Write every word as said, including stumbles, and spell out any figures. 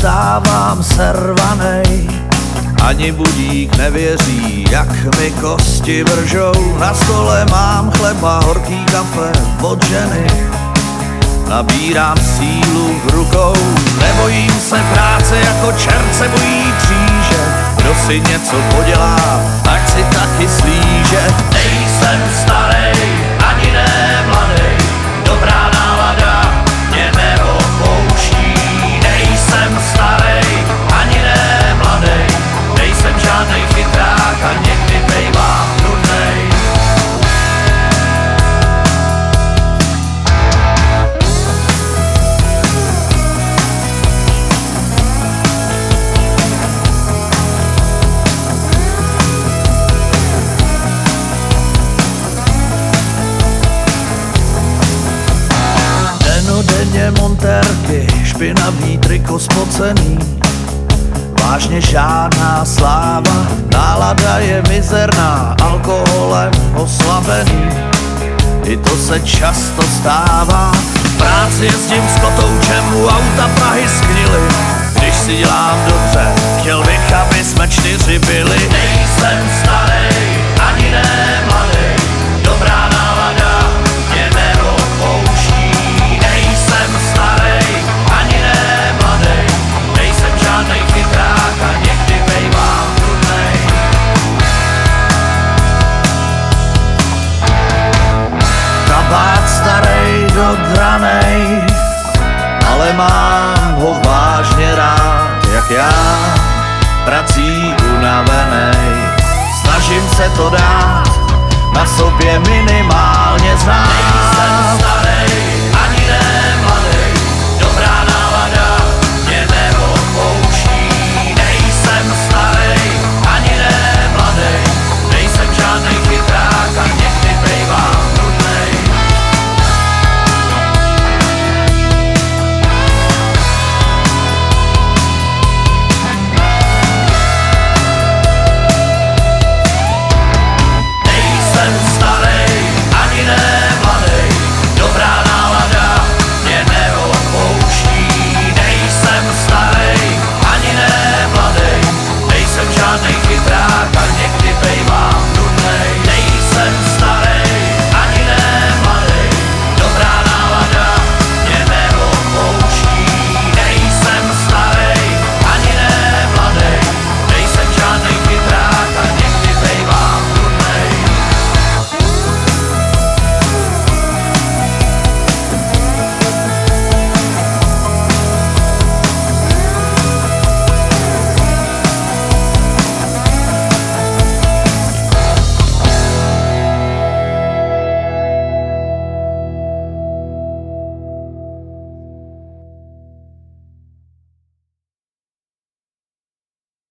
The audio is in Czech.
vstávám servanej, ani budík nevěří, jak mi kosti vržou. Na stole mám chleba, horký kafe od ženy, nabírám sílu v rukou. Nebojím se práce, jako čert se bojí kříže. Kdo si něco podělá, ať si taky slíže. Nejsem starej, ani ne mladej, dobrá nálada mě neopouští. Nejsem starej, ani ne mladej, nejsem žádnej chytrák a někdy bejvám nudnej. Denodenně montérky, špinavý triko spocený, vážně žádná sláva, nálada je mizerná, alkoholem oslabený, i to se často stává. V práci jezdím s kotoučem, u auta Prahy sgnily, když si dělám dobře, chtěl bych, aby jsme čtyři byli. Nejsem starej, ani ne mladej, dobrá nálada mě neopouští. Nejsem starej, ani ne mladej, nejsem žádnej chytrák a někdy bejvám nudnej. Kabát starej, dodranej, ale mám ho vážně rád, jak já, prací unavenej. Snažím se to dát, na sobě minimálně znát.